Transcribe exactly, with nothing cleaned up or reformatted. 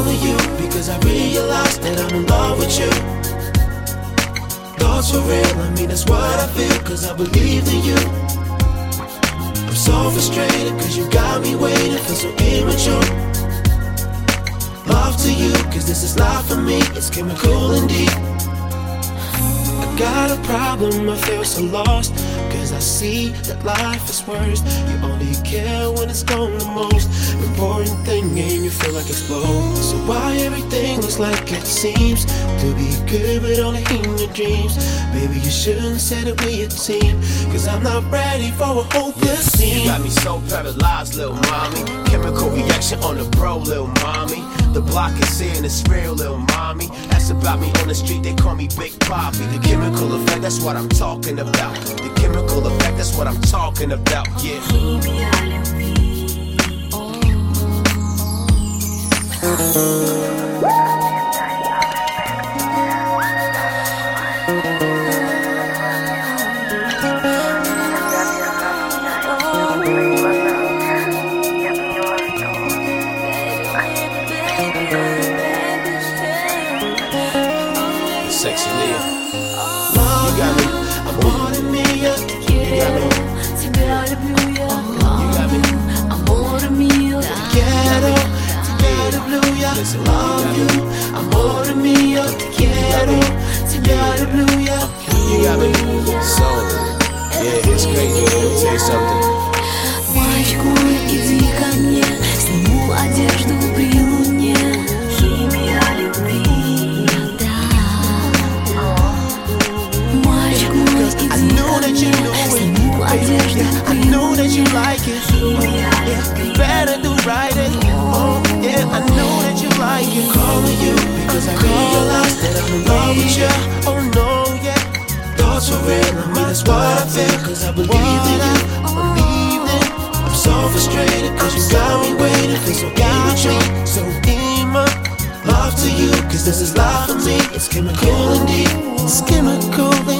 calling you because I realized that I'm in love with you. Thoughts for real, I mean that's what I feel, cause I believed in you. I'm so frustrated cause you got me waiting for so immature. Love to you, cause this is life for me, it's chemical indeed. I got a problem, I feel so lost, cause I see that life is worse. You only care when it's gone the most important thing, and you feel like explode. So why everything looks like it seems to be good but only in your dreams? Baby, you shouldn't said it we a team, cause I'm not ready for a hopeless scene. You got me so paralyzed, little mommy. Chemical reaction on the bro, little mommy. The block is saying it's real, little mommy. Ask about me on the street, they call me Big Poppy. The chemical effect, that's what I'm talking about. The chemical effect, that's what I'm talking about, yeah. Sexy Leah, you got me. I'm on me, you got me. Тебя люблю я, You got me. amore mio. Te quiero, тебя люблю я. Love you, amore mio. Te quiero, тебя люблю я. You got me. So, yeah, it's crazy. Let me tell you something. Мальчику, иди ко мне, сниму одежду при луне. Химия любви, да. Мальчику, иди ко мне, сниму одежду I при know that you луне. like it. Химия You любви. better do right it. Oh, yeah, I know that you like it. Calling you because I realized that I'm in love with you. Oh no, yeah. Thoughts for real, I mean that's what I feel, cause I believe in you. Believe in. I'm so frustrated cause you got me waiting for so immature, so immature. Love to you, cause this is life for me. It's chemical indeed. It's chemical indeed.